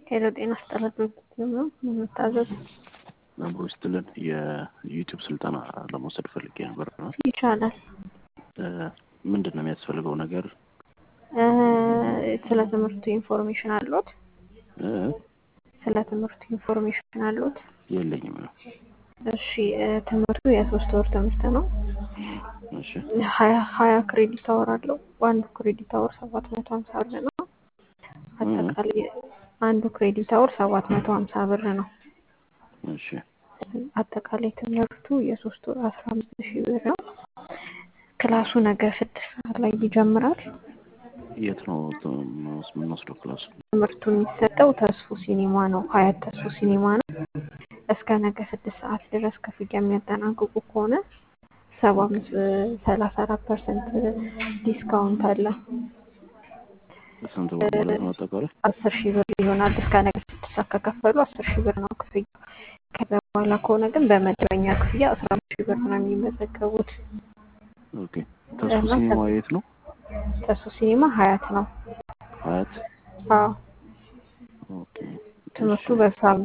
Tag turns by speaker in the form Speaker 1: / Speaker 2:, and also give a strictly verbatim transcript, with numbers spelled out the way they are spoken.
Speaker 1: ሄሎ ጤና ይስጥልኝ ነው የምታዘዝ?
Speaker 2: አብሮ ስትልን የዩቲዩብ ስልጠና ለመውሰድ ፈልጌ ነበር ነው።
Speaker 1: ይቻላል።
Speaker 2: ምንድን ነው የሚያስፈልገው ነገር?
Speaker 1: ስለ ትምህርቱ ኢንፎርሜሽን አሉት? ስለ ትምህርቱ ኢንፎርሜሽን አሉት?
Speaker 2: የለኝም ነው።
Speaker 1: እሺ ትምህርቱ የሶስት ወር ትምህርት ነው።
Speaker 2: እሺ
Speaker 1: ሀያ ሀያ ክሬዲት አወር አለው። በአንዱ ክሬዲት አወር ሰባት መቶ ሀምሳ ብር ነው። አጠቃላይ አንዱ ክሬዲት አወር ሰባት መቶ ሀምሳ ብር ነው።
Speaker 2: እሺ
Speaker 1: አጠቃላይ ትምህርቱ የሶስት ወር አስራ አምስት ሺህ ብር ነው። ክላሱ ነገ ስድስት ሰዓት ላይ ይጀምራል።
Speaker 2: የት ነው የምንወስደው ክላሱ?
Speaker 1: ትምህርቱ የሚሰጠው ተስፉ ሲኒማ ነው። ሀያት ተስፉ ሲኒማ ነው። እስከ ነገ ስድስት ሰዓት ድረስ ክፍያ የሚያጠናቅቁ ከሆነ ሰባ አምስት ሰላሳ አራት ፐርሰንት ዲስካውንት አለ።
Speaker 2: ስንት ብር ማለት ነው አጠቃላይ?
Speaker 1: አስር ሺህ ብር ይሆናል። እስከ ነገ ስድስት ሰዓት ከከፈሉ አስር ሺህ ብር ነው ክፍያ። ከዛ በኋላ ከሆነ ግን በመደበኛ ክፍያ አስራ አምስት ሺህ ብር ነው የሚመዘገቡት።
Speaker 2: ኦኬ ተስፉ ሲኒማ የት ነው?
Speaker 1: ተስፉ ሲኒማ ሀያት ነው።
Speaker 2: ሀያት።
Speaker 1: አዎ
Speaker 2: ኦኬ
Speaker 1: ትምህርቱ በሳ